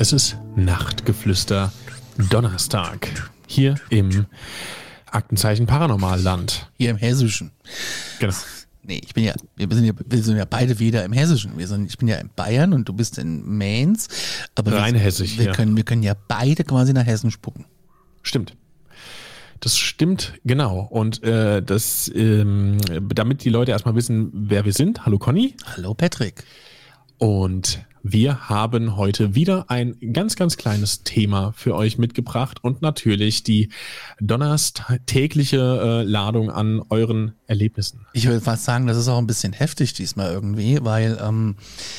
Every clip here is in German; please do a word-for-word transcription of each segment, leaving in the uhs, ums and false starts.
Es ist Nachtgeflüster Donnerstag hier im Aktenzeichen Paranormalland. Hier im Hessischen. Genau. Nee, ich bin ja, wir sind ja, wir sind ja beide wieder im Hessischen. Wir sind, ich bin ja in Bayern und du bist in Mainz. Aber Rein wir, hessisch, wir ja. können, wir können ja beide quasi nach Hessen spucken. Stimmt. Das stimmt, genau. Und äh, das, ähm, damit die Leute erstmal wissen, wer wir sind. Hallo Conny. Hallo Patrick. Und wir haben heute wieder ein ganz, ganz kleines Thema für euch mitgebracht und natürlich die donnerstägliche äh, Ladung an euren Erlebnissen. Ich würde fast sagen, das ist auch ein bisschen heftig diesmal irgendwie, weil ähm,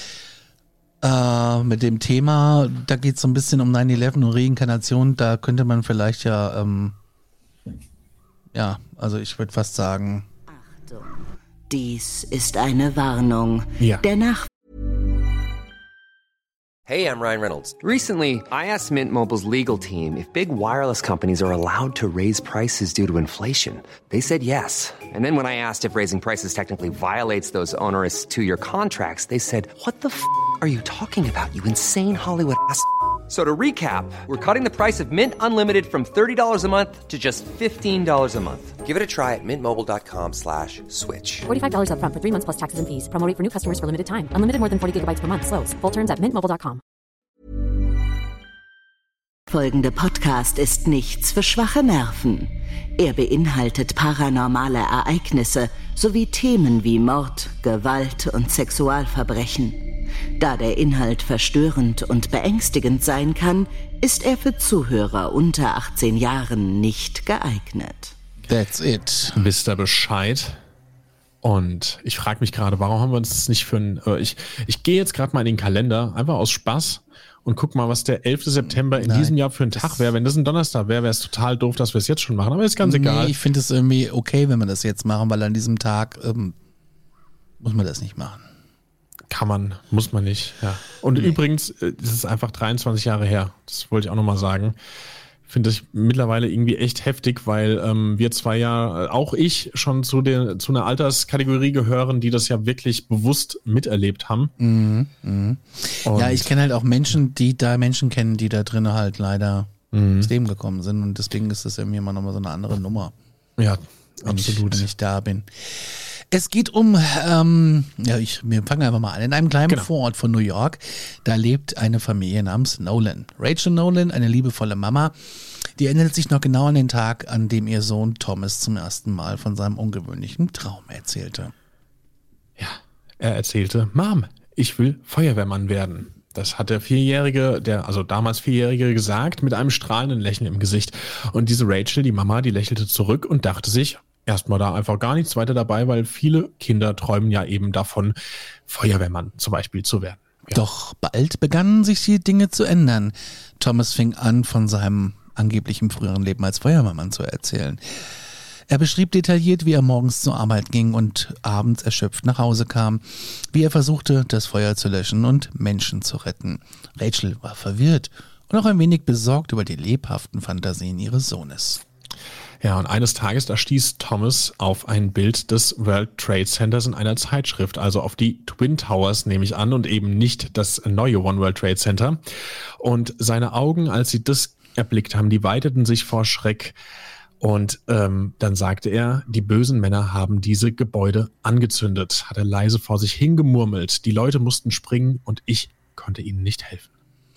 äh, mit dem Thema, da geht es so ein bisschen um nine eleven und Reinkarnation, da könnte man vielleicht ja, ähm, ja, also ich würde fast sagen... Achtung, dies ist eine Warnung. Ja. Der Nach Hey, I'm Ryan Reynolds. Recently, I asked Mint Mobile's legal team if big wireless companies are allowed to raise prices due to inflation. They said yes. And then when I asked if raising prices technically violates those onerous two-year contracts, they said, what the f*** are you talking about, you insane Hollywood ass f- So to recap, we're cutting the price of Mint Unlimited from thirty dollars a month to just fifteen dollars a month. Give it a try at mintmobile.com slash switch. forty-five dollars up front for three months plus taxes and fees. Promo rate for new customers for limited time. Unlimited more than forty gigabytes per month. Slows full terms at mint mobile dot com. folgende Podcast ist nichts für schwache Nerven. Er beinhaltet paranormale Ereignisse sowie Themen wie Mord, Gewalt und Sexualverbrechen. Da der Inhalt verstörend und beängstigend sein kann, ist er für Zuhörer unter achtzehn Jahren nicht geeignet. That's it. Wisst ihr Bescheid? Und ich frage mich gerade, warum haben wir uns das nicht für ein... Äh, ich ich gehe jetzt gerade mal in den Kalender, einfach aus Spaß und guck mal, was der elfte September in Nein, diesem Jahr für ein Tag wäre. Wenn das ein Donnerstag wäre, wäre es total doof, dass wir es jetzt schon machen. Aber ist ganz egal. Nee, ich finde es irgendwie okay, wenn wir das jetzt machen, weil an diesem Tag ähm, muss man das nicht machen. Kann man, muss man nicht. Ja. Und Nee. übrigens, äh, das ist einfach dreiundzwanzig Jahre her. Das wollte ich auch nochmal sagen. Finde ich mittlerweile irgendwie echt heftig, weil ähm, wir zwei ja, äh, auch ich, schon zu, der, zu einer Alterskategorie gehören, die das ja wirklich bewusst miterlebt haben. Mhm, mhm. Und Ja, ich kenne halt auch Menschen, die da Menschen kennen, die da drin halt leider Mhm. ins Leben gekommen sind und deswegen ist das irgendwie immer nochmal so eine andere Nummer, Ja, wenn absolut. ich, wenn ich da bin. Es geht um, ähm, ja, ich, wir fangen einfach mal an. In einem kleinen Genau. Vorort von New York, da lebt eine Familie namens Nolan. Rachel Nolan, eine liebevolle Mama, die erinnert sich noch genau an den Tag, an dem ihr Sohn Thomas zum ersten Mal von seinem ungewöhnlichen Traum erzählte. Ja, er erzählte, Mom, ich will Feuerwehrmann werden. Das hat der Vierjährige, der, also damals Vierjährige gesagt, mit einem strahlenden Lächeln im Gesicht. Und diese Rachel, die Mama, die lächelte zurück und dachte sich, erstmal da einfach gar nichts weiter dabei, weil viele Kinder träumen ja eben davon, Feuerwehrmann zum Beispiel zu werden. Ja. Doch bald begannen sich die Dinge zu ändern. Thomas fing an, von seinem angeblichen früheren Leben als Feuerwehrmann zu erzählen. Er beschrieb detailliert, wie er morgens zur Arbeit ging und abends erschöpft nach Hause kam, wie er versuchte, das Feuer zu löschen und Menschen zu retten. Rachel war verwirrt und auch ein wenig besorgt über die lebhaften Fantasien ihres Sohnes. Ja, und eines Tages, da stieß Thomas auf ein Bild des World Trade Centers in einer Zeitschrift, also auf die Twin Towers, nehme ich an, und eben nicht das neue One World Trade Center. Und seine Augen, als sie das erblickt haben, die weiteten sich vor Schreck. Und ähm, dann sagte er, die bösen Männer haben diese Gebäude angezündet, hat er leise vor sich hingemurmelt. Die Leute mussten springen und ich konnte ihnen nicht helfen.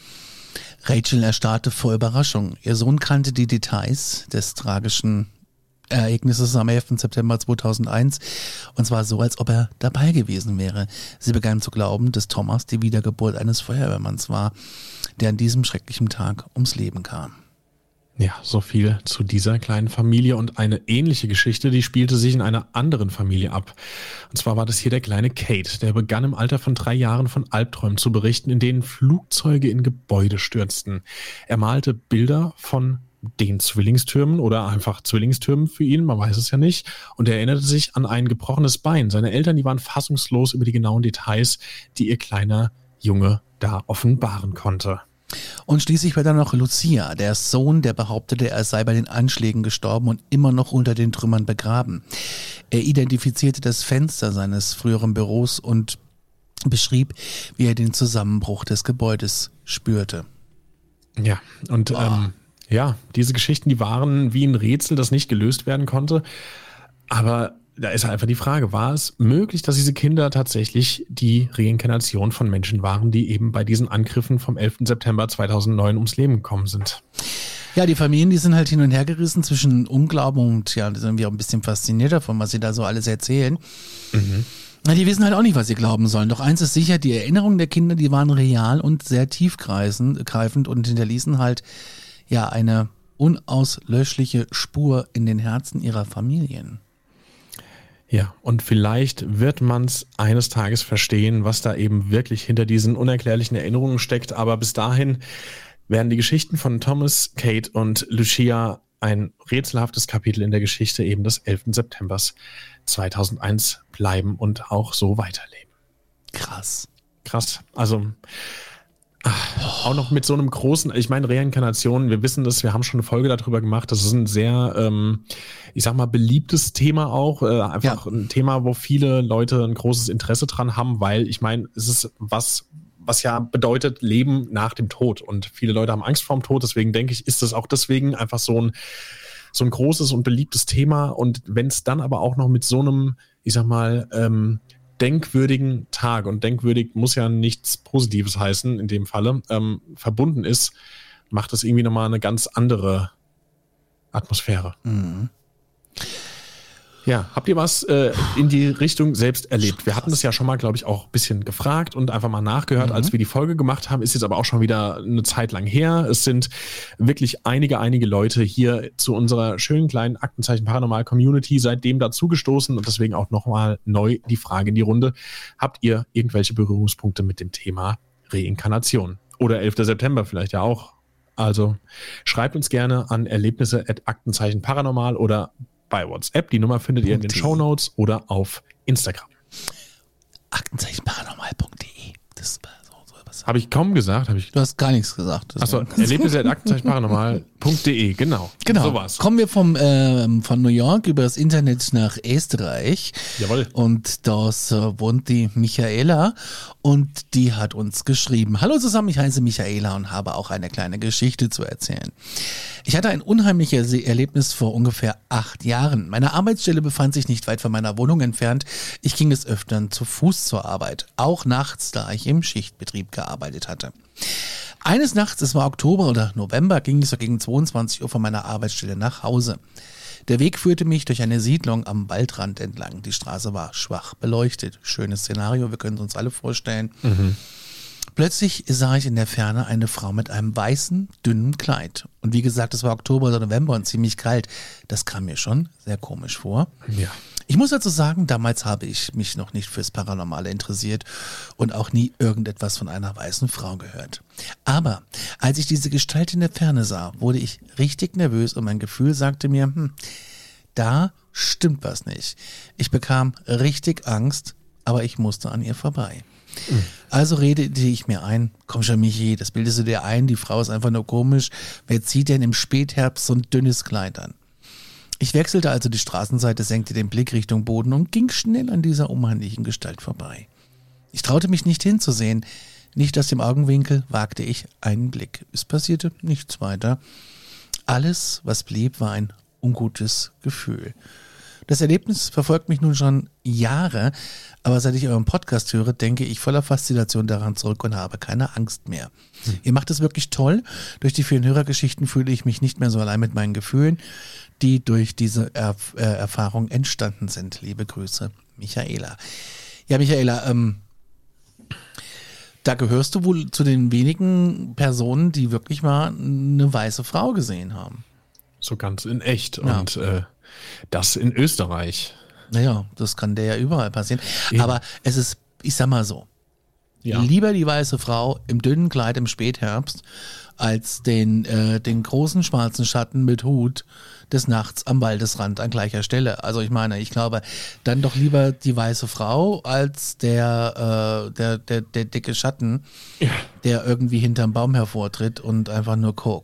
Rachel erstarrte vor Überraschung. Ihr Sohn kannte die Details des tragischen Ereignisses am elften September zweitausendeins und zwar so, als ob er dabei gewesen wäre. Sie begann zu glauben, dass Thomas die Wiedergeburt eines Feuerwehrmanns war, der an diesem schrecklichen Tag ums Leben kam. Ja, so viel zu dieser kleinen Familie und eine ähnliche Geschichte, die spielte sich in einer anderen Familie ab. Und zwar war das hier der kleine Kate, der begann im Alter von drei Jahren von Albträumen zu berichten, in denen Flugzeuge in Gebäude stürzten. Er malte Bilder von den Zwillingstürmen oder einfach Zwillingstürmen für ihn, man weiß es ja nicht. Und er erinnerte sich an ein gebrochenes Bein. Seine Eltern, die waren fassungslos über die genauen Details, die ihr kleiner Junge da offenbaren konnte. Und schließlich war da noch Lucia, der Sohn, der behauptete, er sei bei den Anschlägen gestorben und immer noch unter den Trümmern begraben. Er identifizierte das Fenster seines früheren Büros und beschrieb, wie er den Zusammenbruch des Gebäudes spürte. Ja, und oh. ähm, ja, diese Geschichten, die waren wie ein Rätsel, das nicht gelöst werden konnte. Aber da ist einfach die Frage, war es möglich, dass diese Kinder tatsächlich die Reinkarnation von Menschen waren, die eben bei diesen Angriffen vom elften September zweitausendneun ums Leben gekommen sind? Ja, die Familien, die sind halt hin und her gerissen zwischen Unglauben und ja, die sind wir auch ein bisschen fasziniert davon, was sie da so alles erzählen. Mhm. Na, die wissen halt auch nicht, was sie glauben sollen. Doch eins ist sicher, die Erinnerungen der Kinder, die waren real und sehr tiefgreifend und hinterließen halt ja eine unauslöschliche Spur in den Herzen ihrer Familien. Ja, und vielleicht wird man es eines Tages verstehen, was da eben wirklich hinter diesen unerklärlichen Erinnerungen steckt. Aber bis dahin werden die Geschichten von Thomas, Kate und Lucia ein rätselhaftes Kapitel in der Geschichte eben des elften September zweitausendeins bleiben und auch so weiterleben. Krass. Krass. Also ach, auch noch mit so einem großen, ich meine Reinkarnation, wir wissen das, wir haben schon eine Folge darüber gemacht, das ist ein sehr, ähm, ich sag mal, beliebtes Thema auch, äh, einfach ja. ein Thema, wo viele Leute ein großes Interesse dran haben, weil ich meine, es ist was, was ja bedeutet Leben nach dem Tod und viele Leute haben Angst vorm Tod, deswegen denke ich, ist das auch deswegen einfach so ein so ein großes und beliebtes Thema und wenn es dann aber auch noch mit so einem, ich sag mal, ähm, denkwürdigen Tag und denkwürdig muss ja nichts Positives heißen in dem Falle, ähm, verbunden ist, macht das irgendwie nochmal eine ganz andere Atmosphäre. Mhm. Ja, habt ihr was äh, in die Richtung selbst erlebt? Wir hatten das ja schon mal, glaube ich, auch ein bisschen gefragt und einfach mal nachgehört, mhm. als wir die Folge gemacht haben. Ist jetzt aber auch schon wieder eine Zeit lang her. Es sind wirklich einige, einige Leute hier zu unserer schönen kleinen Aktenzeichen Paranormal Community seitdem dazugestoßen und deswegen auch nochmal neu die Frage in die Runde. Habt ihr irgendwelche Berührungspunkte mit dem Thema Reinkarnation? Oder elfter September vielleicht ja auch. Also schreibt uns gerne an erlebnisse at aktenzeichen paranormal oder bei WhatsApp. Die Nummer findet ihr in den Shownotes oder auf Instagram. aktenzeichen paranormal punkt de. Das war so, so was. Habe ich kaum gesagt. Hab ich du hast gar nichts gesagt. Achso, erlebnisse at aktenzeichen paranormal punkt de. Genau. Genau. So war's. Kommen wir vom, ähm, von New York über das Internet nach Österreich. Jawohl. Und dort äh, wohnt die Michaela und die hat uns geschrieben. Hallo zusammen, ich heiße Michaela und habe auch eine kleine Geschichte zu erzählen. Ich hatte ein unheimliches Erlebnis vor ungefähr acht Jahren. Meine Arbeitsstelle befand sich nicht weit von meiner Wohnung entfernt. Ich ging des Öfteren zu Fuß zur Arbeit, auch nachts, da ich im Schichtbetrieb gearbeitet hatte. Eines Nachts, es war Oktober oder November, ging ich so gegen zweiundzwanzig Uhr von meiner Arbeitsstelle nach Hause. Der Weg führte mich durch eine Siedlung am Waldrand entlang. Die Straße war schwach beleuchtet. Schönes Szenario, wir können es uns alle vorstellen. Mhm. Plötzlich sah ich in der Ferne eine Frau mit einem weißen, dünnen Kleid. Und wie gesagt, es war Oktober oder November und ziemlich kalt. Das kam mir schon sehr komisch vor. Ja. Ich muss dazu sagen, damals habe ich mich noch nicht fürs Paranormale interessiert und auch nie irgendetwas von einer weißen Frau gehört. Aber als ich diese Gestalt in der Ferne sah, wurde ich richtig nervös und mein Gefühl sagte mir, hm, da stimmt was nicht. Ich bekam richtig Angst, aber ich musste an ihr vorbei. Mhm. Also redete ich mir ein, komm schon Michi, das bildest du dir ein, die Frau ist einfach nur komisch. Wer zieht denn im Spätherbst so ein dünnes Kleid an? Ich wechselte also die Straßenseite, senkte den Blick Richtung Boden und ging schnell an dieser unheimlichen Gestalt vorbei. Ich traute mich nicht hinzusehen, nicht aus dem Augenwinkel wagte ich einen Blick. Es passierte nichts weiter. Alles, was blieb, war ein ungutes Gefühl. Das Erlebnis verfolgt mich nun schon Jahre, aber seit ich euren Podcast höre, denke ich voller Faszination daran zurück und habe keine Angst mehr. Hm. Ihr macht es wirklich toll. Durch die vielen Hörergeschichten fühle ich mich nicht mehr so allein mit meinen Gefühlen, die durch diese Erf- äh, Erfahrung entstanden sind. Liebe Grüße, Michaela. Ja, Michaela, ähm, da gehörst du wohl zu den wenigen Personen, die wirklich mal eine weiße Frau gesehen haben. So ganz in echt ja. und äh, das in Österreich. Naja, das kann dir ja überall passieren. Eben. Aber es ist, ich sag mal so, ja. lieber die weiße Frau im dünnen Kleid im Spätherbst, als den, äh, den großen schwarzen Schatten mit Hut des Nachts am Waldesrand an gleicher Stelle. Also ich meine, ich glaube, dann doch lieber die weiße Frau als der, äh, der, der, der dicke Schatten, ja. der irgendwie hinterm Baum hervortritt und einfach nur guckt.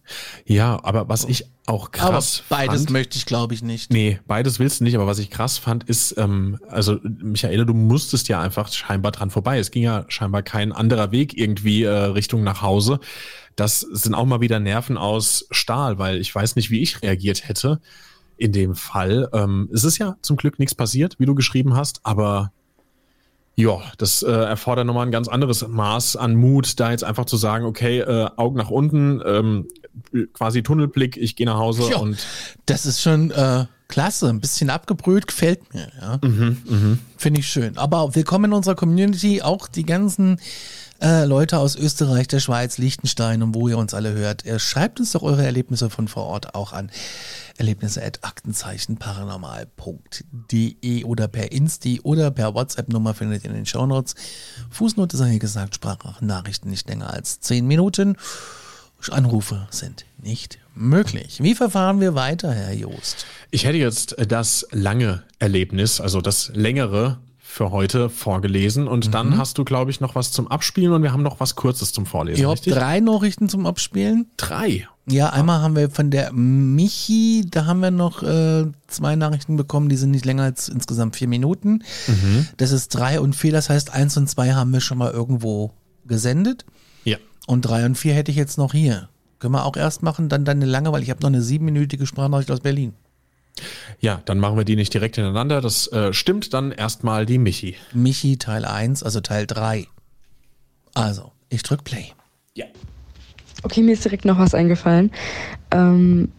Ja, aber was ich auch krass aber beides fand, möchte ich, glaube ich, nicht. Nee, beides willst du nicht, aber was ich krass fand, ist, ähm, also Michaela, du musstest ja einfach scheinbar dran vorbei. Es ging ja scheinbar kein anderer Weg irgendwie äh, Richtung nach Hause. Das sind auch mal wieder Nerven aus Stahl, weil ich weiß nicht, wie ich reagiert hätte in dem Fall. Ähm, es ist ja zum Glück nichts passiert, wie du geschrieben hast, aber ja, das äh, erfordert nochmal ein ganz anderes Maß an Mut, da jetzt einfach zu sagen, okay, äh, Augen nach unten, ähm, quasi Tunnelblick, ich gehe nach Hause Jo, und das ist schon äh, klasse, ein bisschen abgebrüht, gefällt mir. Ja. mhm, mh. Finde ich schön. Aber willkommen in unserer Community, auch die ganzen äh, Leute aus Österreich, der Schweiz, Liechtenstein und wo ihr uns alle hört. Ihr schreibt uns doch eure Erlebnisse von vor Ort auch an. Erlebnisse at aktenzeichen paranormal punkt de oder per Insti oder per WhatsApp-Nummer findet ihr in den Shownotes. Fußnote sei hier gesagt, Sprachnachrichten nicht länger als zehn Minuten. Anrufe sind nicht möglich. Wie verfahren wir weiter, Herr Joost? Ich hätte jetzt das lange Erlebnis, also das längere für heute vorgelesen und mhm. dann hast du, glaube ich, noch was zum Abspielen und wir haben noch was Kurzes zum Vorlesen. Ich habe drei Nachrichten zum Abspielen. Drei? Ja, einmal haben wir von der Michi, da haben wir noch äh, zwei Nachrichten bekommen, die sind nicht länger als insgesamt vier Minuten. Mhm. Das ist drei und vier, das heißt eins und zwei haben wir schon mal irgendwo gesendet. Ja. Und drei und vier hätte ich jetzt noch hier. Können wir auch erst machen, dann dann eine lange, weil ich habe noch eine siebenminütige Sprachnachricht aus Berlin. Ja, dann machen wir die nicht direkt hintereinander. Das äh, stimmt, dann erstmal die Michi. Michi Teil eins, also Teil drei. Also, ich drück Play. Ja. Okay, mir ist direkt noch was eingefallen. Ähm,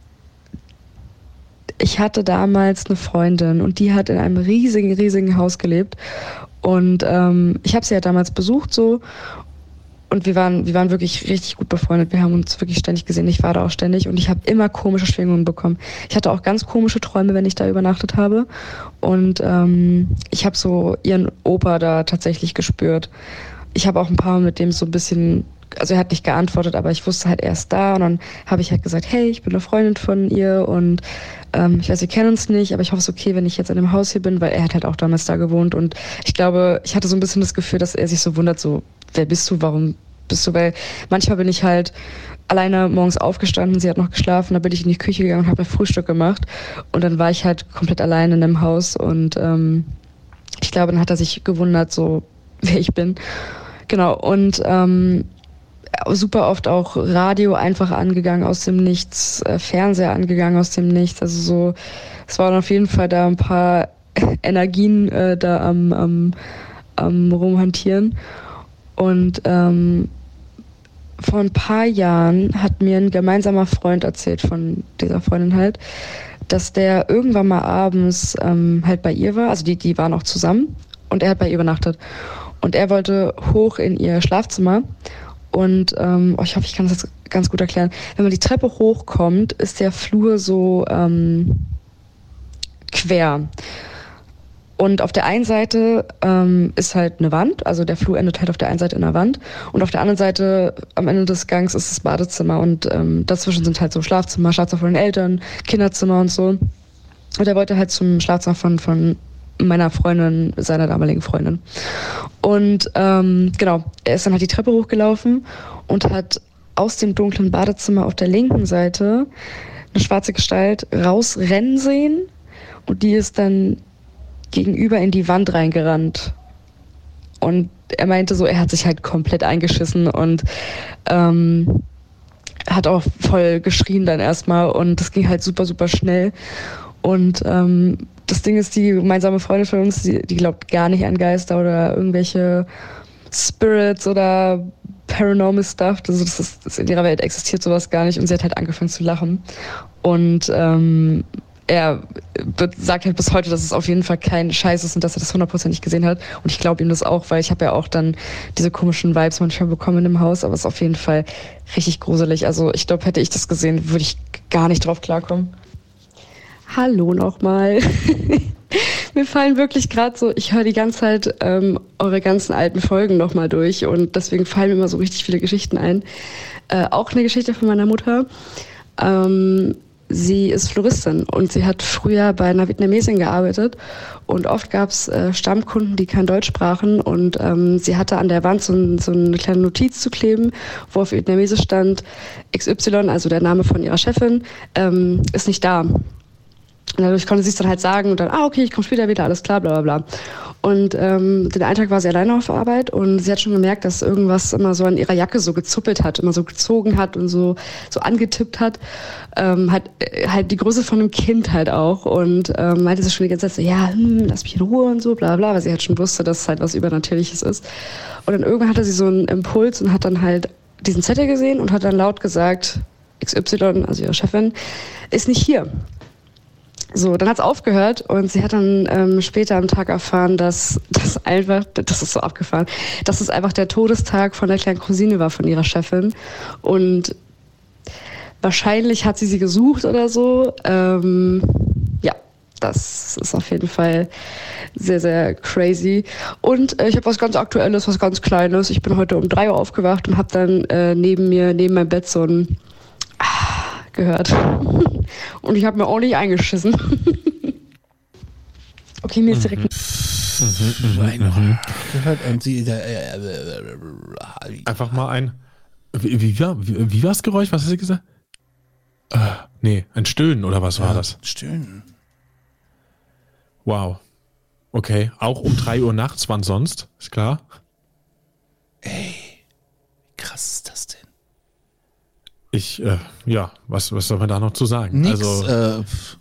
ich hatte damals eine Freundin und die hat in einem riesigen, riesigen Haus gelebt. Und ähm, ich habe sie ja damals besucht so. Und wir waren, wir waren wirklich richtig gut befreundet. Wir haben uns wirklich ständig gesehen. Ich war da auch ständig und ich habe immer komische Schwingungen bekommen. Ich hatte auch ganz komische Träume, wenn ich da übernachtet habe. Und ähm, ich habe so ihren Opa da tatsächlich gespürt. Ich habe auch ein paar Mal mit dem so ein bisschen, also er hat nicht geantwortet, aber ich wusste halt, er ist da. Und dann habe ich halt gesagt, hey, ich bin eine Freundin von ihr und ähm, ich weiß, wir kennen uns nicht, aber ich hoffe, es ist okay, wenn ich jetzt in dem Haus hier bin, weil er hat halt auch damals da gewohnt. Und ich glaube, ich hatte so ein bisschen das Gefühl, dass er sich so wundert, so, wer bist du, warum bist du, weil manchmal bin ich halt alleine morgens aufgestanden, sie hat noch geschlafen, dann bin ich in die Küche gegangen und habe mir Frühstück gemacht und dann war ich halt komplett alleine in dem Haus und ähm, ich glaube, dann hat er sich gewundert, so wer ich bin. Genau, und ähm, super oft auch Radio einfach angegangen aus dem Nichts, äh, Fernseher angegangen aus dem Nichts, also so, es waren auf jeden Fall da ein paar Energien äh, da am, am, am rumhantieren. Und ähm, vor ein paar Jahren hat mir ein gemeinsamer Freund erzählt von dieser Freundin halt, dass der irgendwann mal abends ähm, halt bei ihr war, also die, die waren auch zusammen und er hat bei ihr übernachtet. Und er wollte hoch in ihr Schlafzimmer und ähm, oh, ich hoffe, ich kann das jetzt ganz gut erklären. Wenn man die Treppe hochkommt, ist der Flur so ähm, quer. Und auf der einen Seite ähm, ist halt eine Wand, also der Flur endet halt auf der einen Seite in der Wand und auf der anderen Seite am Ende des Gangs ist das Badezimmer und ähm, dazwischen sind halt so Schlafzimmer, Schlafzimmer von den Eltern, Kinderzimmer und so. Und er wollte halt zum Schlafzimmer von, von meiner Freundin, seiner damaligen Freundin. Und ähm, genau, er ist dann halt die Treppe hochgelaufen und hat aus dem dunklen Badezimmer auf der linken Seite eine schwarze Gestalt rausrennen sehen und die ist dann gegenüber in die Wand reingerannt. Und er meinte so, er hat sich halt komplett eingeschissen und ähm, hat auch voll geschrien dann erstmal und das ging halt super, super schnell. Und ähm, das Ding ist, die gemeinsame Freundin von uns, die, die glaubt gar nicht an Geister oder irgendwelche Spirits oder Paranormal Stuff. Also das ist, das in ihrer Welt existiert sowas gar nicht und sie hat halt angefangen zu lachen. Und ähm, er sagt halt bis heute, dass es auf jeden Fall kein Scheiß ist und dass er das hundertprozentig gesehen hat. Und ich glaube ihm das auch, weil ich habe ja auch dann diese komischen Vibes manchmal bekommen in dem Haus, aber es ist auf jeden Fall richtig gruselig. Also ich glaube, hätte ich das gesehen, würde ich gar nicht drauf klarkommen. Hallo nochmal. Mir fallen wirklich gerade so, ich höre die ganze Zeit ähm, eure ganzen alten Folgen nochmal durch und deswegen fallen mir immer so richtig viele Geschichten ein. Äh, auch eine Geschichte von meiner Mutter. Ähm, sie ist Floristin und sie hat früher bei einer Vietnamesin gearbeitet und oft gab es äh, Stammkunden, die kein Deutsch sprachen und ähm, sie hatte an der Wand so, ein, so eine kleine Notiz zu kleben, wo auf Vietnamesisch stand X Y, also der Name von ihrer Chefin, ähm, ist nicht da. Und dadurch konnte sie es dann halt sagen und dann, ah okay, ich komme später wieder, alles klar, bla bla bla. Und ähm, den einen Tag war sie alleine auf Arbeit und sie hat schon gemerkt, dass irgendwas immer so an ihrer Jacke so gezuppelt hat, immer so gezogen hat und so so angetippt hat. Ähm, hat äh, halt die Größe von einem Kind halt auch und ähm, meinte sie schon die ganze Zeit so, ja, hm, lass mich in Ruhe und so, bla bla, weil sie halt schon wusste, dass es halt was Übernatürliches ist. Und dann irgendwann hatte sie so einen Impuls und hat dann halt diesen Zettel gesehen und hat dann laut gesagt, X Y, also ihre Chefin, ist nicht hier. So, dann hat's aufgehört und sie hat dann ähm, später am Tag erfahren, dass das einfach, das ist so abgefahren, dass es einfach der Todestag von der kleinen Cousine war von ihrer Chefin und wahrscheinlich hat sie sie gesucht oder so. Ähm, ja, das ist auf jeden Fall sehr, sehr crazy. Und äh, ich habe was ganz Aktuelles, was ganz Kleines. Ich bin heute um drei Uhr aufgewacht und habe dann äh, neben mir, neben meinem Bett so ein gehört. Und ich habe mir auch nicht eingeschissen. Okay, mir ist direkt... Mhm, mhm, mhm. Gehört und sie... Äh, äh, äh, Einfach mal ein... Wie, wie, war, wie, wie war das Geräusch? Was hast du gesagt? Äh, nee, ein Stöhnen oder was war ja, das? Stöhnen. Wow. Okay, auch um drei Uhr nachts, wann sonst? Ist klar. Ey, wie krass ist das denn? Ich, äh, ja, was, was soll man da noch zu sagen? Nix, also, äh,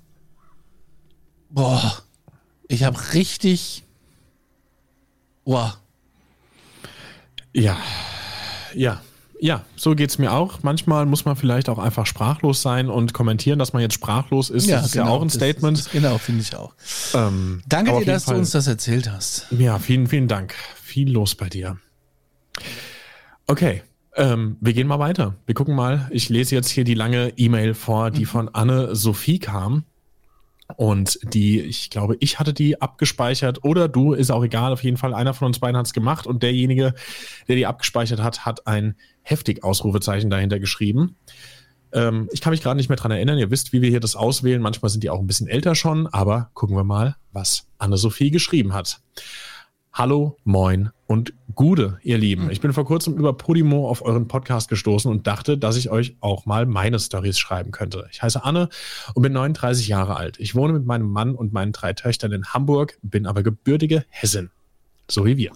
boah, ich habe richtig, boah. Ja, ja, ja, so geht's mir auch. Manchmal muss man vielleicht auch einfach sprachlos sein und kommentieren, dass man jetzt sprachlos ist. Ja, das ist genau, ja auch ein das, Statement. Das, das, genau, finde ich auch. Ähm, Danke dir, dass Fall, du uns das erzählt hast. Ja, vielen, vielen Dank. Viel los bei dir. Okay. Ähm, wir gehen mal weiter. Wir gucken mal. Ich lese jetzt hier die lange E-Mail vor, die mhm. von Anne-Sophie kam. Und die, ich glaube, ich hatte die abgespeichert oder du, ist auch egal. Auf jeden Fall, einer von uns beiden hat es gemacht und derjenige, der die abgespeichert hat, hat ein heftig Ausrufezeichen dahinter geschrieben. Ähm, ich kann mich gerade nicht mehr dran erinnern. Ihr wisst, wie wir hier das auswählen. Manchmal sind die auch ein bisschen älter schon, aber gucken wir mal, was Anne-Sophie geschrieben hat. Hallo, moin und Gude, ihr Lieben. Ich bin vor kurzem über Podimo auf euren Podcast gestoßen und dachte, dass ich euch auch mal meine Storys schreiben könnte. Ich heiße Anne und bin neununddreißig Jahre alt. Ich wohne mit meinem Mann und meinen drei Töchtern in Hamburg, bin aber gebürtige Hessin. So wie wir.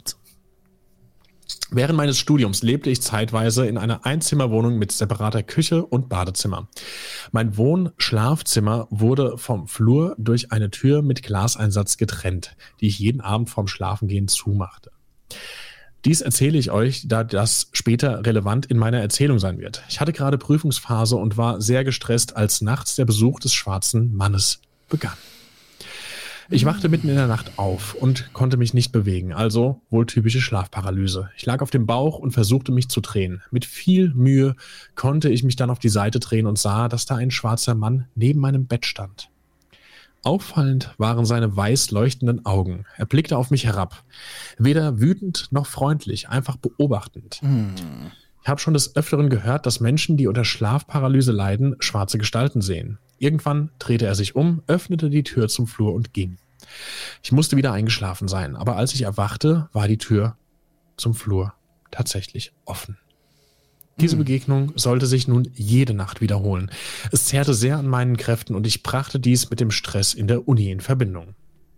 Während meines Studiums lebte ich zeitweise in einer Einzimmerwohnung mit separater Küche und Badezimmer. Mein Wohn-Schlafzimmer wurde vom Flur durch eine Tür mit Glaseinsatz getrennt, die ich jeden Abend vorm Schlafengehen zumachte. Dies erzähle ich euch, da das später relevant in meiner Erzählung sein wird. Ich hatte gerade Prüfungsphase und war sehr gestresst, als nachts der Besuch des schwarzen Mannes begann. Ich wachte mitten in der Nacht auf und konnte mich nicht bewegen, also wohl typische Schlafparalyse. Ich lag auf dem Bauch und versuchte mich zu drehen. Mit viel Mühe konnte ich mich dann auf die Seite drehen und sah, dass da ein schwarzer Mann neben meinem Bett stand. Auffallend waren seine weiß leuchtenden Augen. Er blickte auf mich herab. Weder wütend noch freundlich, einfach beobachtend. Hm. Ich habe schon des Öfteren gehört, dass Menschen, die unter Schlafparalyse leiden, schwarze Gestalten sehen. Irgendwann drehte er sich um, öffnete die Tür zum Flur und ging. Ich musste wieder eingeschlafen sein, aber als ich erwachte, war die Tür zum Flur tatsächlich offen. Diese hm. Begegnung sollte sich nun jede Nacht wiederholen. Es zehrte sehr an meinen Kräften und ich brachte dies mit dem Stress in der Uni in Verbindung.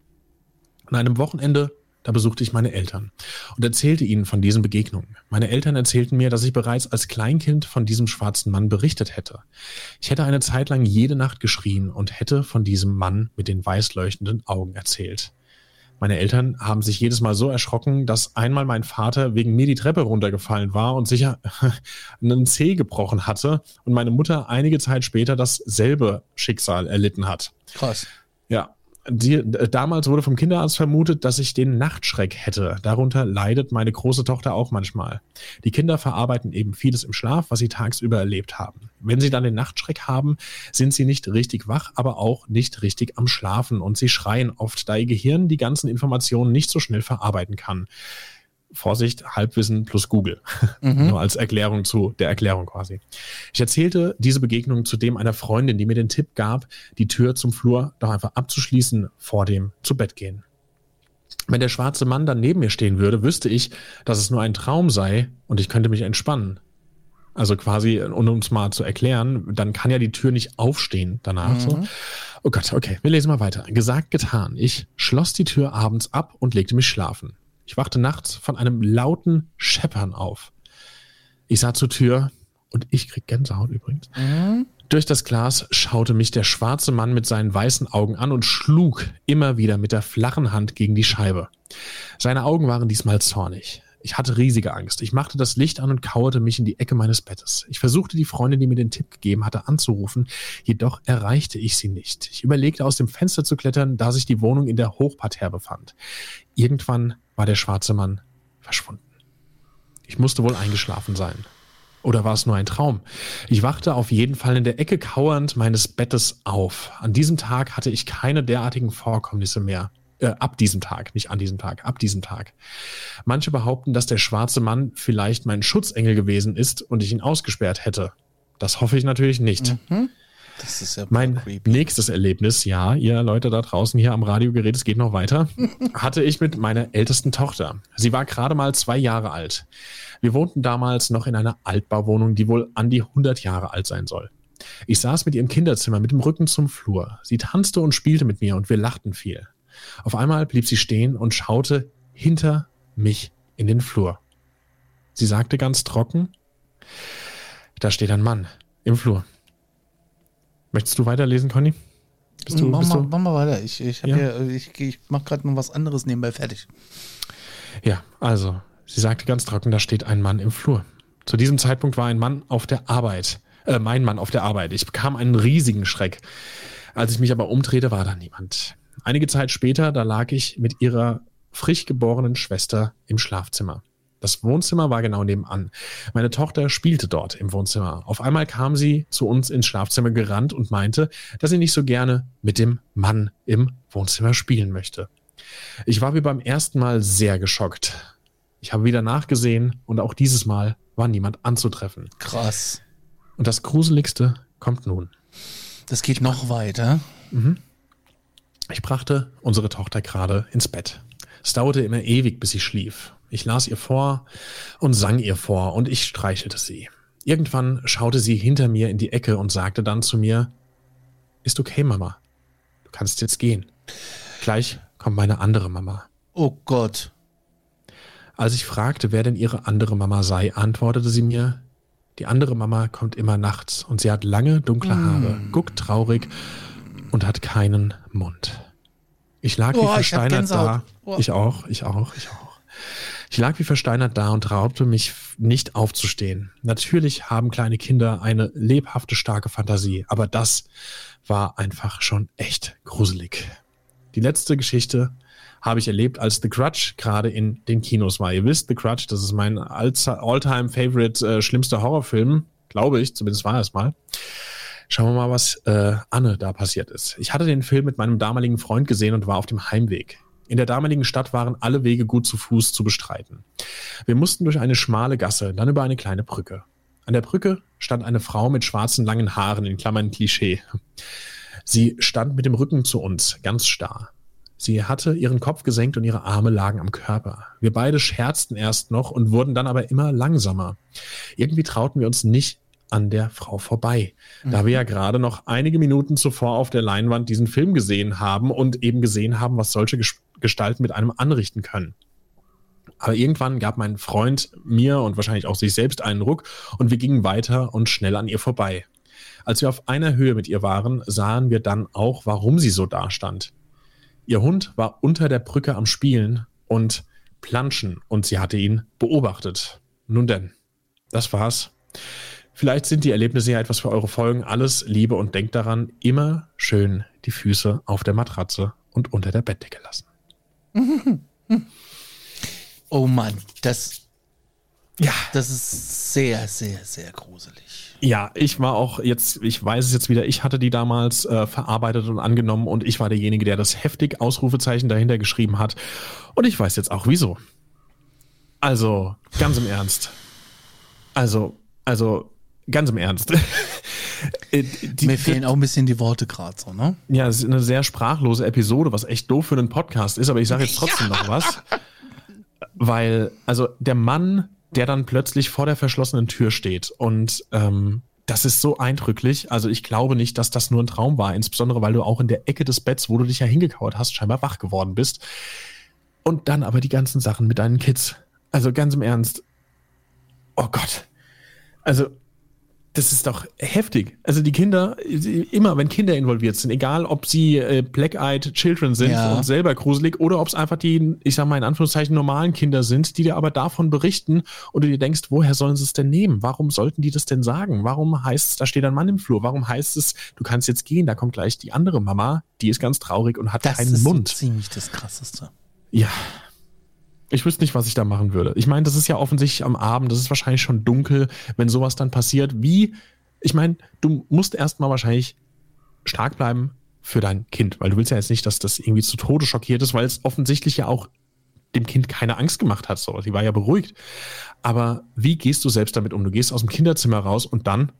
An einem Wochenende, da besuchte ich meine Eltern und erzählte ihnen von diesen Begegnungen. Meine Eltern erzählten mir, dass ich bereits als Kleinkind von diesem schwarzen Mann berichtet hätte. Ich hätte eine Zeit lang jede Nacht geschrien und hätte von diesem Mann mit den weiß leuchtenden Augen erzählt. Meine Eltern haben sich jedes Mal so erschrocken, dass einmal mein Vater wegen mir die Treppe runtergefallen war und sicher einen Zeh gebrochen hatte und meine Mutter einige Zeit später dasselbe Schicksal erlitten hat. Krass. Ja. Die, damals wurde vom Kinderarzt vermutet, dass ich den Nachtschreck hätte. Darunter leidet meine große Tochter auch manchmal. Die Kinder verarbeiten eben vieles im Schlaf, was sie tagsüber erlebt haben. Wenn sie dann den Nachtschreck haben, sind sie nicht richtig wach, aber auch nicht richtig am Schlafen und sie schreien oft, da ihr Gehirn die ganzen Informationen nicht so schnell verarbeiten kann. Vorsicht, Halbwissen plus Google. Mhm. Nur als Erklärung zu der Erklärung quasi. Ich erzählte diese Begegnung zudem einer Freundin, die mir den Tipp gab, die Tür zum Flur doch einfach abzuschließen vor dem Zubettgehen. Wenn der schwarze Mann dann neben mir stehen würde, wüsste ich, dass es nur ein Traum sei und ich könnte mich entspannen. Also quasi, um uns mal zu erklären, dann kann ja die Tür nicht aufstehen danach. Mhm. So. Oh Gott, okay, wir lesen mal weiter. Gesagt, getan. Ich schloss die Tür abends ab und legte mich schlafen. Ich wachte nachts von einem lauten Scheppern auf. Ich sah zur Tür und ich krieg Gänsehaut übrigens. Mhm. Durch das Glas schaute mich der schwarze Mann mit seinen weißen Augen an und schlug immer wieder mit der flachen Hand gegen die Scheibe. Seine Augen waren diesmal zornig. Ich hatte riesige Angst. Ich machte das Licht an und kauerte mich in die Ecke meines Bettes. Ich versuchte, die Freundin, die mir den Tipp gegeben hatte, anzurufen, jedoch erreichte ich sie nicht. Ich überlegte, aus dem Fenster zu klettern, da sich die Wohnung in der Hochparterre befand. Irgendwann war der schwarze Mann verschwunden. Ich musste wohl eingeschlafen sein. Oder war es nur ein Traum? Ich wachte auf jeden Fall in der Ecke kauernd meines Bettes auf. An diesem Tag hatte ich keine derartigen Vorkommnisse mehr. Äh, ab diesem Tag, nicht an diesem Tag, ab diesem Tag. Manche behaupten, dass der schwarze Mann vielleicht mein Schutzengel gewesen ist und ich ihn ausgesperrt hätte. Das hoffe ich natürlich nicht. Mhm. Das ist ja mein creepy. Nächstes Erlebnis, ja, ihr Leute da draußen hier am Radiogerät, es geht noch weiter, hatte ich mit meiner ältesten Tochter. Sie war gerade mal zwei Jahre alt. Wir wohnten damals noch in einer Altbauwohnung, die wohl an die hundert Jahre alt sein soll. Ich saß mit ihr im Kinderzimmer mit dem Rücken zum Flur. Sie tanzte und spielte mit mir und wir lachten viel. Auf einmal blieb sie stehen und schaute hinter mich in den Flur. Sie sagte ganz trocken, da steht ein Mann im Flur. Möchtest du weiterlesen, Conny? Bist du, mach, bist mal, du? mach mal weiter. Ich, ich, ja? Ja, ich, ich mache gerade noch was anderes nebenbei fertig. Ja, also, sie sagte ganz trocken, da steht ein Mann im Flur. Zu diesem Zeitpunkt war ein Mann auf der Arbeit. Äh, mein Mann auf der Arbeit. Ich bekam einen riesigen Schreck. Als ich mich aber umdrehte, war da niemand. Einige Zeit später, da lag ich mit ihrer frisch geborenen Schwester im Schlafzimmer. Das Wohnzimmer war genau nebenan. Meine Tochter spielte dort im Wohnzimmer. Auf einmal kam sie zu uns ins Schlafzimmer gerannt und meinte, dass sie nicht so gerne mit dem Mann im Wohnzimmer spielen möchte. Ich war wie beim ersten Mal sehr geschockt. Ich habe wieder nachgesehen und auch dieses Mal war niemand anzutreffen. Krass. Und das Gruseligste kommt nun. Das geht noch weiter. Mhm. Ich brachte unsere Tochter gerade ins Bett. Es dauerte immer ewig, bis sie schlief. Ich las ihr vor und sang ihr vor und ich streichelte sie. Irgendwann schaute sie hinter mir in die Ecke und sagte dann zu mir, ist okay, Mama, du kannst jetzt gehen. Gleich kommt meine andere Mama. Oh Gott. Als ich fragte, wer denn ihre andere Mama sei, antwortete sie mir, die andere Mama kommt immer nachts und sie hat lange, dunkle Haare, mm. guckt traurig und hat keinen Mund. Ich lag oh, wie versteinert da. Oh. Ich auch, ich auch, ich auch. Ich lag wie versteinert da und traute mich nicht aufzustehen. Natürlich haben kleine Kinder eine lebhafte, starke Fantasie, aber das war einfach schon echt gruselig. Die letzte Geschichte habe ich erlebt, als The Grudge gerade in den Kinos war. Ihr wisst, The Grudge, das ist mein all-time-favorite, äh, schlimmster Horrorfilm, glaube ich, zumindest war es mal. Schauen wir mal, was äh, Anne da passiert ist. Ich hatte den Film mit meinem damaligen Freund gesehen und war auf dem Heimweg. In der damaligen Stadt waren alle Wege gut zu Fuß zu bestreiten. Wir mussten durch eine schmale Gasse, dann über eine kleine Brücke. An der Brücke stand eine Frau mit schwarzen langen Haaren, in Klammern Klischee. Sie stand mit dem Rücken zu uns, ganz starr. Sie hatte ihren Kopf gesenkt und ihre Arme lagen am Körper. Wir beide scherzten erst noch und wurden dann aber immer langsamer. Irgendwie trauten wir uns nicht an der Frau vorbei, mhm. da wir ja gerade noch einige Minuten zuvor auf der Leinwand diesen Film gesehen haben und eben gesehen haben, was solche Gestalten mit einem anrichten können. Aber irgendwann gab mein Freund mir und wahrscheinlich auch sich selbst einen Ruck und wir gingen weiter und schnell an ihr vorbei. Als wir auf einer Höhe mit ihr waren, sahen wir dann auch, warum sie so dastand. Ihr Hund war unter der Brücke am Spielen und Planschen und sie hatte ihn beobachtet. Nun denn, das war's. Vielleicht sind die Erlebnisse ja etwas für eure Folgen. Alles Liebe und denkt daran, immer schön die Füße auf der Matratze und unter der Bettdecke lassen. Oh Mann, das, ja. das ist sehr, sehr, sehr gruselig. Ja, ich war auch jetzt, ich weiß es jetzt wieder, ich hatte die damals äh, verarbeitet und angenommen und ich war derjenige, der das heftig Ausrufezeichen dahinter geschrieben hat. Und ich weiß jetzt auch wieso. Also, ganz im Ernst. Also, also, ganz im Ernst. die, Mir fehlen auch ein bisschen die Worte gerade so, ne? Ja, es ist eine sehr sprachlose Episode, was echt doof für einen Podcast ist, aber ich sage jetzt trotzdem ja. noch was. Weil, also der Mann, der dann plötzlich vor der verschlossenen Tür steht und ähm, das ist so eindrücklich. Also ich glaube nicht, dass das nur ein Traum war, insbesondere weil du auch in der Ecke des Betts, wo du dich ja hingekauert hast, scheinbar wach geworden bist. Und dann aber die ganzen Sachen mit deinen Kids. Also ganz im Ernst. Oh Gott. Also das ist doch heftig. Also die Kinder, immer wenn Kinder involviert sind, egal ob sie äh, Black-Eyed Children sind ja. und selber gruselig oder ob es einfach die, ich sag mal in Anführungszeichen, normalen Kinder sind, die dir aber davon berichten und du dir denkst, woher sollen sie es denn nehmen? Warum sollten die das denn sagen? Warum heißt es, da steht ein Mann im Flur? Warum heißt es, du kannst jetzt gehen, da kommt gleich die andere Mama, die ist ganz traurig und hat das keinen Mund. Das ist so ziemlich das Krasseste. Ja. Ich wüsste nicht, was ich da machen würde. Ich meine, das ist ja offensichtlich am Abend, das ist wahrscheinlich schon dunkel, wenn sowas dann passiert. Wie, ich meine, du musst erstmal wahrscheinlich stark bleiben für dein Kind, weil du willst ja jetzt nicht, dass das irgendwie zu Tode schockiert ist, weil es offensichtlich ja auch dem Kind keine Angst gemacht hat. So, die war ja beruhigt. Aber wie gehst du selbst damit um? Du gehst aus dem Kinderzimmer raus und dann?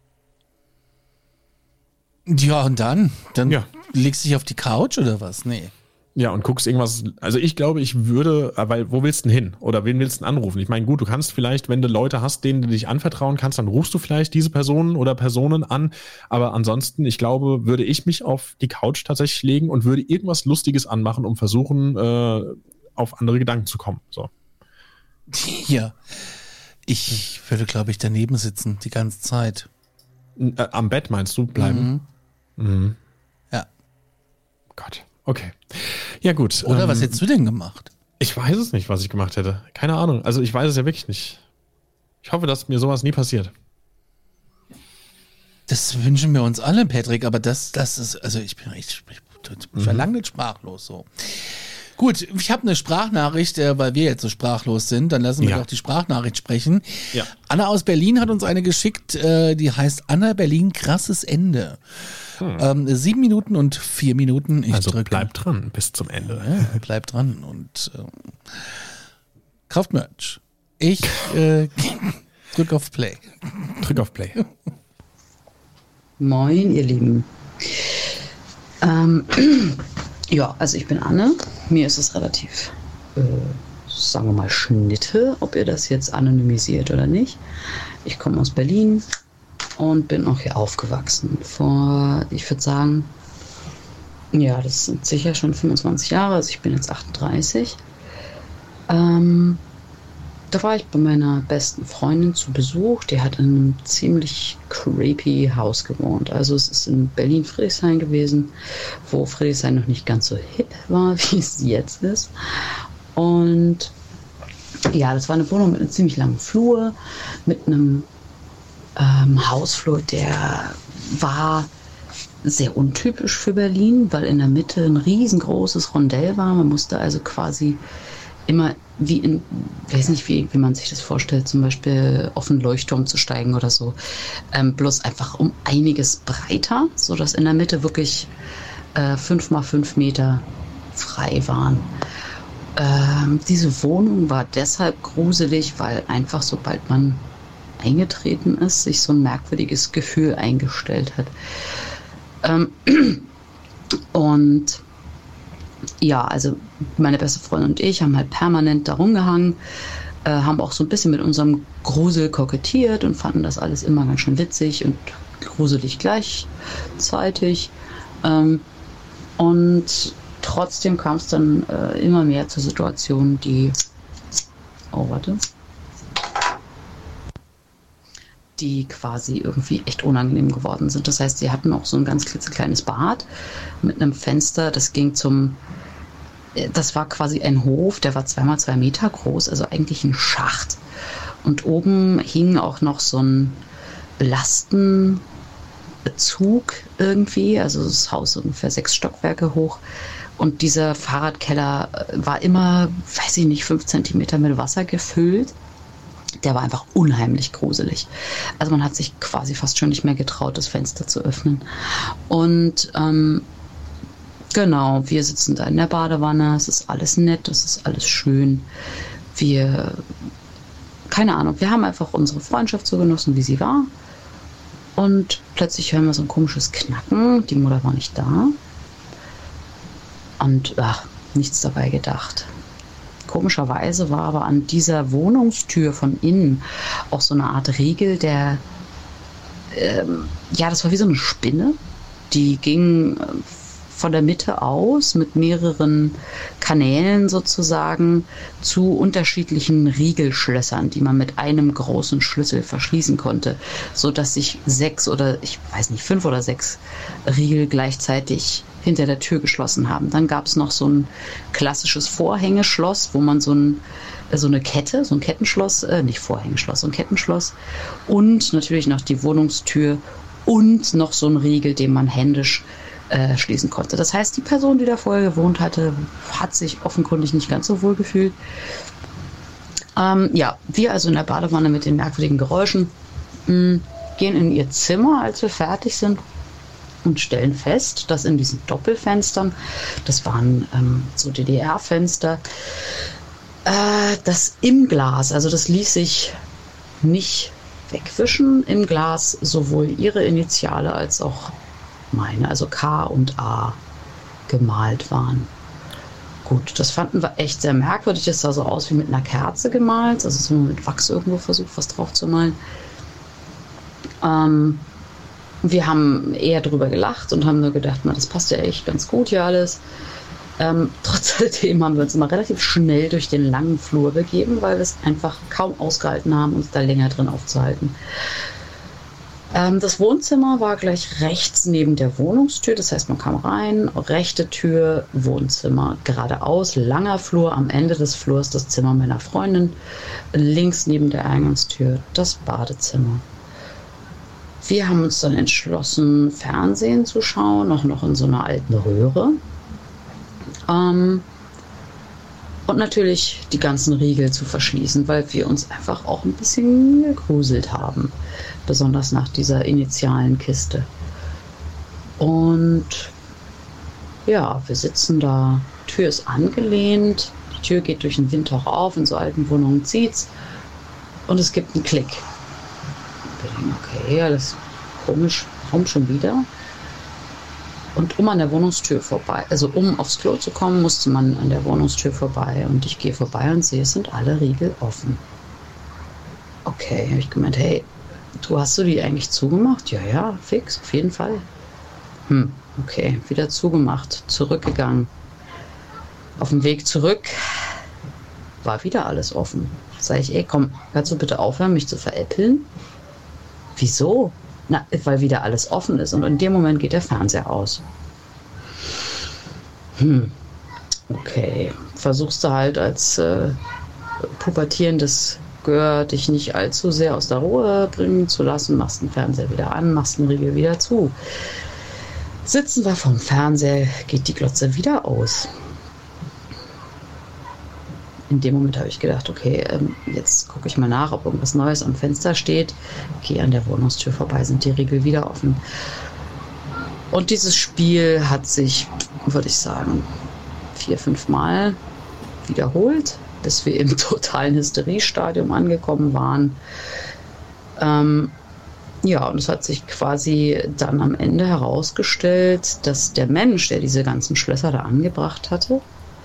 Ja, und dann? Dann ja. legst du dich auf die Couch oder was? Nee. Ja, und guckst irgendwas, also ich glaube, ich würde, weil wo willst du denn hin? Oder wen willst du denn anrufen? Ich meine, gut, du kannst vielleicht, wenn du Leute hast, denen du dich anvertrauen kannst, dann rufst du vielleicht diese Personen oder Personen an, aber ansonsten, ich glaube, würde ich mich auf die Couch tatsächlich legen und würde irgendwas Lustiges anmachen, um versuchen, äh, auf andere Gedanken zu kommen. So. Ja, ich würde, glaube ich, daneben sitzen, die ganze Zeit. Äh, am Bett meinst du, bleiben? Mhm. Mhm. Ja. Gott. Okay. Ja, gut. Oder ähm, was hättest du denn gemacht? Ich weiß es nicht, was ich gemacht hätte. Keine Ahnung. Also ich weiß es ja wirklich nicht. Ich hoffe, dass mir sowas nie passiert. Das wünschen wir uns alle, Patrick, aber das, das ist, also ich bin echt, ich bin mhm. lange nicht sprachlos so. Gut, ich habe eine Sprachnachricht, weil wir jetzt so sprachlos sind, dann lassen wir ja. doch die Sprachnachricht sprechen. Ja. Anna aus Berlin hat uns eine geschickt, die heißt Anna Berlin, krasses Ende. Hm. Ähm, sieben Minuten und vier Minuten. Ich also drück, bleib dran bis zum Ende. Ja, bleib dran und äh, kauft Merch. Ich äh, drück auf Play. Drück auf Play. Moin, ihr Lieben. Ähm, ja, also ich bin Anne. Mir ist es relativ, äh, sagen wir mal, Schnitte, ob ihr das jetzt anonymisiert oder nicht. Ich komme aus Berlin und bin auch hier aufgewachsen. Vor, ich würde sagen, ja, das sind sicher schon fünfundzwanzig Jahre, also ich bin jetzt achtunddreißig. Ähm, da war ich bei meiner besten Freundin zu Besuch. Die hat in einem ziemlich creepy Haus gewohnt. Also es ist in Berlin-Friedrichshain gewesen, wo Friedrichshain noch nicht ganz so hip war, wie es jetzt ist. Und ja, das war eine Wohnung mit einem ziemlich langen Flur, mit einem ähm, Hausflur, der war sehr untypisch für Berlin, weil in der Mitte ein riesengroßes Rondell war. Man musste also quasi immer wie in, weiß nicht, wie, wie man sich das vorstellt, zum Beispiel auf einen Leuchtturm zu steigen oder so. Ähm, bloß einfach um einiges breiter, sodass in der Mitte wirklich äh, fünf mal fünf Meter frei waren. Ähm, diese Wohnung war deshalb gruselig, weil einfach sobald man eingetreten ist, sich so ein merkwürdiges Gefühl eingestellt hat. Ähm, und ja, also meine beste Freundin und ich haben halt permanent da rumgehangen, äh, haben auch so ein bisschen mit unserem Grusel kokettiert und fanden das alles immer ganz schön witzig und gruselig gleichzeitig. Ähm, und trotzdem kam es dann äh, immer mehr zu Situationen, die, oh warte, die quasi irgendwie echt unangenehm geworden sind. Das heißt, sie hatten auch so ein ganz klitzekleines Bad mit einem Fenster, das ging zum, das war quasi ein Hof, der war zweimal zwei Meter groß, also eigentlich ein Schacht. Und oben hing auch noch so ein Lastenbezug irgendwie, also das Haus ungefähr sechs Stockwerke hoch. Und dieser Fahrradkeller war immer, weiß ich nicht, fünf Zentimeter mit Wasser gefüllt. Der war einfach unheimlich gruselig. Also man hat sich quasi fast schon nicht mehr getraut, das Fenster zu öffnen. Und ähm, genau, wir sitzen da in der Badewanne, es ist alles nett, es ist alles schön. Wir keine Ahnung, wir haben einfach unsere Freundschaft so genossen, wie sie war. Und plötzlich hören wir so ein komisches Knacken. Die Mutter war nicht da. Und ach, nichts dabei gedacht. Komischerweise war aber an dieser Wohnungstür von innen auch so eine Art Riegel, der, ähm, ja, das war wie so eine Spinne. Die ging äh, von der Mitte aus mit mehreren Kanälen sozusagen zu unterschiedlichen Riegelschlössern, die man mit einem großen Schlüssel verschließen konnte, sodass sich sechs oder, ich weiß nicht, fünf oder sechs Riegel gleichzeitig hinter der Tür geschlossen haben. Dann gab es noch so ein klassisches Vorhängeschloss, wo man so, ein, so eine Kette, so ein Kettenschloss, äh, nicht Vorhängeschloss, so ein Kettenschloss und natürlich noch die Wohnungstür und noch so ein Riegel, den man händisch äh, schließen konnte. Das heißt, die Person, die da vorher gewohnt hatte, hat sich offenkundig nicht ganz so wohl gefühlt. Ähm, ja, wir also in der Badewanne mit den merkwürdigen Geräuschen mh, gehen in ihr Zimmer, als wir fertig sind, und stellen fest, dass in diesen Doppelfenstern, das waren ähm, so D D R-Fenster, äh, dass im Glas, also das ließ sich nicht wegwischen, im Glas sowohl ihre Initiale als auch meine, also K und A, gemalt waren. Gut, das fanden wir echt sehr merkwürdig. Das sah so aus wie mit einer Kerze gemalt, also so mit Wachs irgendwo versucht, was drauf zu malen. Ähm, Wir haben eher drüber gelacht und haben nur gedacht, na, das passt ja echt ganz gut hier alles. Ähm, trotzdem haben wir uns immer relativ schnell durch den langen Flur begeben, weil wir es einfach kaum ausgehalten haben, uns da länger drin aufzuhalten. Ähm, das Wohnzimmer war gleich rechts neben der Wohnungstür, das heißt, man kam rein, rechte Tür, Wohnzimmer, geradeaus, langer Flur, am Ende des Flurs das Zimmer meiner Freundin, links neben der Eingangstür das Badezimmer. Wir haben uns dann entschlossen, Fernsehen zu schauen, auch noch in so einer alten Röhre. Ähm, und natürlich die ganzen Riegel zu verschließen, weil wir uns einfach auch ein bisschen gegruselt haben. Besonders nach dieser initialen Kiste. Und ja, wir sitzen da, Tür ist angelehnt, die Tür geht durch den Windhauch auf, in so alten Wohnungen zieht's und es gibt einen Klick. Wir denken, okay, alles komisch, warum schon wieder? Und um an der Wohnungstür vorbei, also um aufs Klo zu kommen, musste man an der Wohnungstür vorbei und ich gehe vorbei und sehe, es sind alle Riegel offen. Okay, habe ich gemeint, hey, du hast du die eigentlich zugemacht? Ja, ja, fix, auf jeden Fall. Hm, okay, wieder zugemacht, zurückgegangen. Auf dem Weg zurück war wieder alles offen. Sag ich, ey, komm, kannst du bitte aufhören, mich zu veräppeln? Wieso? Na, weil wieder alles offen ist und in dem Moment geht der Fernseher aus. Hm, okay. Versuchst du halt als äh, pubertierendes Gehör dich nicht allzu sehr aus der Ruhe bringen zu lassen, machst den Fernseher wieder an, machst den Riegel wieder zu. Sitzen wir vorm Fernseher, geht die Glotze wieder aus. In dem Moment habe ich gedacht, okay, ähm, jetzt gucke ich mal nach, ob irgendwas Neues am Fenster steht. Gehe an der Wohnungstür vorbei, sind die Riegel wieder offen. Und dieses Spiel hat sich, würde ich sagen, vier, fünf Mal wiederholt, bis wir im totalen Hysteriestadium angekommen waren. Ähm, ja, und es hat sich quasi dann am Ende herausgestellt, dass der Mensch, der diese ganzen Schlösser da angebracht hatte,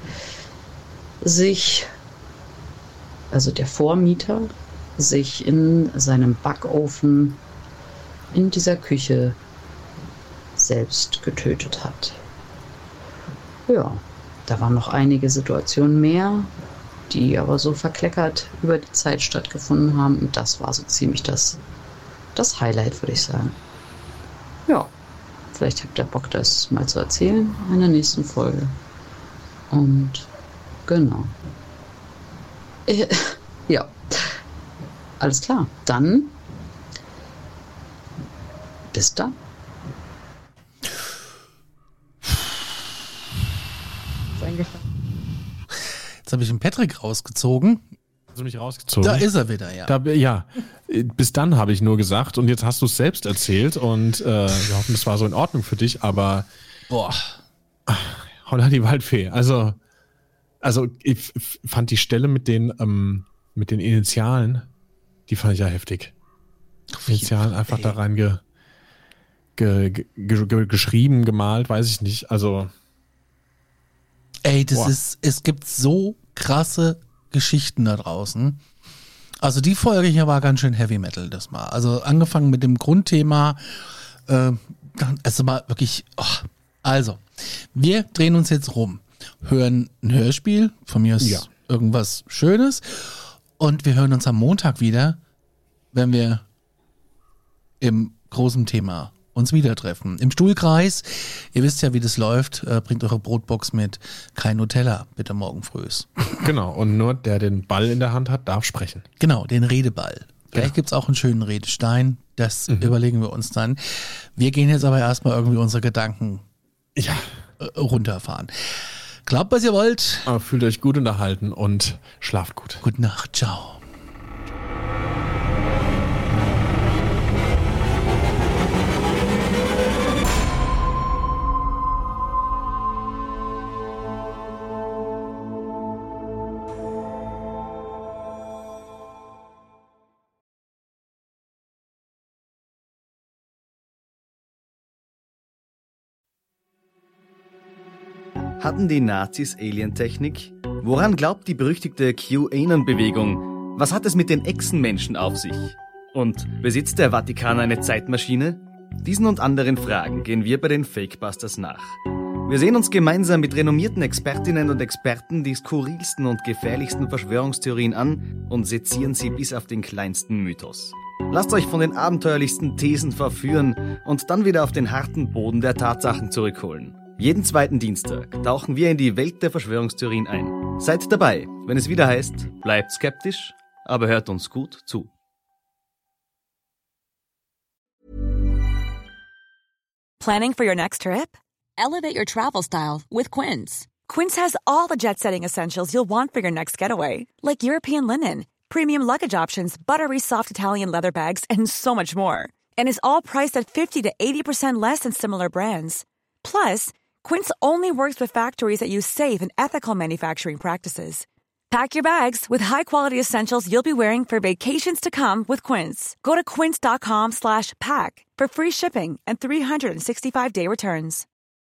sich, also der Vormieter, sich in seinem Backofen in dieser Küche selbst getötet hat. Ja, da waren noch einige Situationen mehr, die aber so verkleckert über die Zeit stattgefunden haben. Und das war so ziemlich das, das Highlight, würde ich sagen. Ja, vielleicht habt ihr Bock, das mal zu erzählen in der nächsten Folge. Und genau. Äh, ja, alles klar. Dann bis dann. Jetzt habe ich den Patrick rausgezogen. Hast du mich rausgezogen? Da ist er wieder, ja. Da, ja, bis dann habe ich nur gesagt und jetzt hast du es selbst erzählt und äh, wir hoffen, das war so in Ordnung für dich, aber boah, holla die Waldfee. Also, also ich fand die Stelle mit den, ähm, mit den Initialen Die fand ich ja heftig. Initialen einfach da rein ge, ge, ge, ge, geschrieben, gemalt, weiß ich nicht. Also. Ey, das boah. ist, es gibt so krasse Geschichten da draußen. Also die Folge hier war ganz schön Heavy Metal, das mal. Also angefangen mit dem Grundthema, äh, also mal wirklich, oh. Also, wir drehen uns jetzt rum, hören ein Hörspiel, von mir ist ja. irgendwas Schönes und wir hören uns am Montag wieder, wenn wir im großen Thema uns wieder treffen. Im Stuhlkreis, ihr wisst ja, wie das läuft, äh, bringt eure Brotbox mit, kein Nutella, bitte morgen frühs. Genau, und nur der den Ball in der Hand hat, darf sprechen. Genau, den Redeball. Vielleicht Ja. gibt's auch einen schönen Redestein, das mhm. überlegen wir uns dann. Wir gehen jetzt aber erstmal irgendwie unsere Gedanken Ja. äh, runterfahren. Glaubt, was ihr wollt. Aber fühlt euch gut unterhalten und schlaft gut. Gute Nacht, ciao. Hatten die Nazis Alientechnik? Woran glaubt die berüchtigte QAnon-Bewegung? Was hat es mit den Echsenmenschen auf sich? Und besitzt der Vatikan eine Zeitmaschine? Diesen und anderen Fragen gehen wir bei den Fakebusters nach. Wir sehen uns gemeinsam mit renommierten Expertinnen und Experten die skurrilsten und gefährlichsten Verschwörungstheorien an und sezieren sie bis auf den kleinsten Mythos. Lasst euch von den abenteuerlichsten Thesen verführen und dann wieder auf den harten Boden der Tatsachen zurückholen. Jeden zweiten Dienstag tauchen wir in die Welt der Verschwörungstheorien ein. Seid dabei, wenn es wieder heißt, bleibt skeptisch, aber hört uns gut zu. Planning for your next trip? Elevate your travel style with Quince. Quince has all the jet-setting essentials you'll want for your next getaway, like European linen, premium luggage options, buttery soft Italian leather bags, and so much more. And is all priced at fifty to eighty percent less than similar brands. Plus, Quince only works with factories that use safe and ethical manufacturing practices. Pack your bags with high-quality essentials you'll be wearing for vacations to come with Quince. Go to quince.com slash pack for free shipping and three sixty-five day returns.